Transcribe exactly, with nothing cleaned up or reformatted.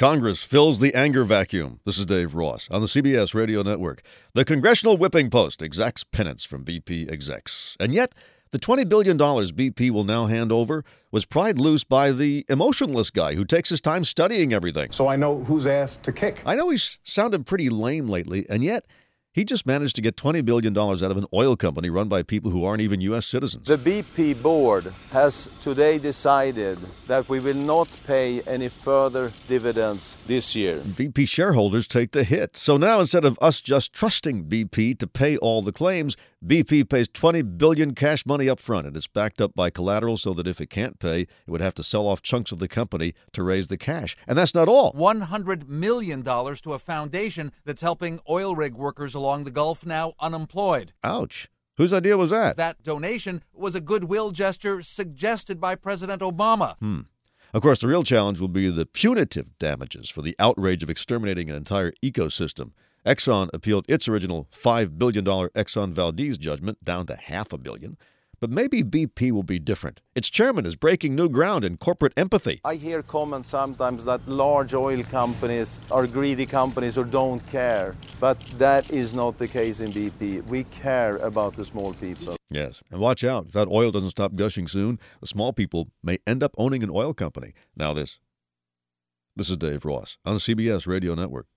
Congress fills the anger vacuum. This is Dave Ross on the C B S Radio Network. The Congressional Whipping Post exacts penance from B P execs. And yet, the twenty billion dollars B P will now hand over was pried loose by the emotionless guy who takes his time studying everything. So I know whose ass to kick. I know he's sounded pretty lame lately, and yet he just managed to get twenty billion dollars out of an oil company run by people who aren't even U S citizens. The B P board has today decided that we will not pay any further dividends this year. B P shareholders take the hit. So now instead of us just trusting B P to pay all the claims, B P pays twenty billion dollars cash money up front, and it's backed up by collateral so that if it can't pay, it would have to sell off chunks of the company to raise the cash. And that's not all. one hundred million dollars to a foundation that's helping oil rig workers along the Gulf now unemployed. Ouch. Whose idea was that? That donation was a goodwill gesture suggested by President Obama. Hmm. Of course, the real challenge will be the punitive damages for the outrage of exterminating an entire ecosystem. Exxon appealed its original five billion dollars Exxon Valdez judgment down to half a billion. But maybe B P will be different. Its chairman is breaking new ground in corporate empathy. I hear comments sometimes that large oil companies are greedy companies or don't care. But that is not the case in B P. We care about the small people. Yes, and watch out. If that oil doesn't stop gushing soon, the small people may end up owning an oil company. Now this. This is Dave Ross on the C B S Radio Network.